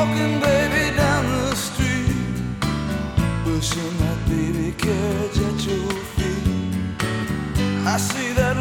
walking, baby, down the street, pushing that baby carriage at your feet. I see that